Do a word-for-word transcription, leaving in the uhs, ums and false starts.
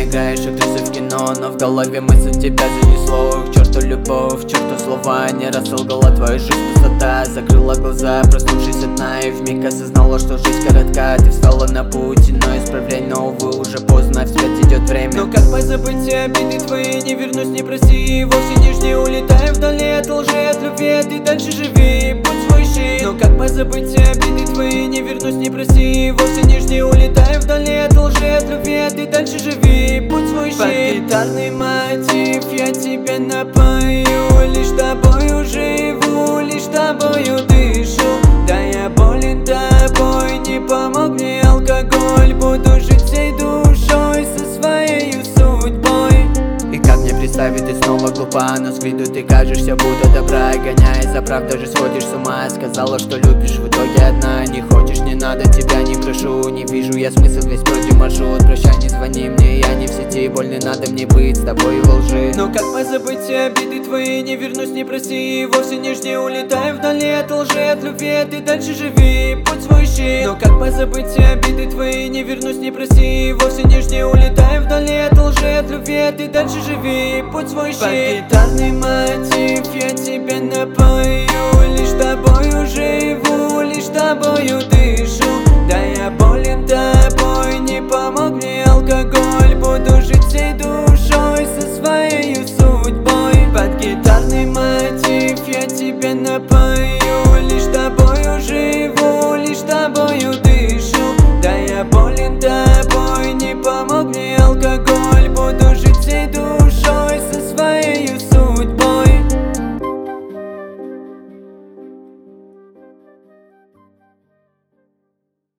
играешь актрисы в кино, но в голове мысль тебя занесло. К черту любовь, к черту слова, не раз солгала твоя жизнь пустота. Закрыла глаза, проснувшись одна, и вмиг осознала, что жизнь коротка. Ты встала на путь, но исправляй, но увы, уже поздно, вслед идет время. Но как позабыть обиды твои, не вернусь, не прости. Вовсе не жди, улетай вдали от лжи, от любви, ты дальше живи, путь свой ищи. Но как позабыть обиды твои, не вернусь, не прости. Вовсе не жди, улетай вдали от лжи, от любви, ты дальше живи, путь свой ищи. Под гитарный мотив я тебя напою, лишь тобою живу, лишь тобою дышу. Да я болен тобой, не помог мне алкоголь. Буду жить всей душой со своей судьбой. И как мне представить, ты снова глупа, но с виду ты кажешься будто добра. И гоняясь за правдой, даже сходишь с ума. Сказала, что любишь, в итоге одна. Не хочешь, не надо, тебя не прошу. Не вижу я смысл, весь против маршрут. Прощай, не звони мне, я не в сети. Больно надо мне быть с тобой во лжи. Но как позабыть обиды твои, не вернусь, не прости. Вовсе не жди, улетай вдали от лжи, от любви, ты дальше живи, путь свой ищи. Но как позабыть обиды твои, не вернусь, не прости. Вовсе не жди, улетай вдали от лжи, от любви, ты дальше живи, путь свой ищи. Под гитарный мотив я тебя напою, лишь тобою живу, лишь тобою дышу. Да я болен тобой, не помог мне алкоголь. Буду жить всей душой со своей судьбой. Под гитарный мотив я тебя напою.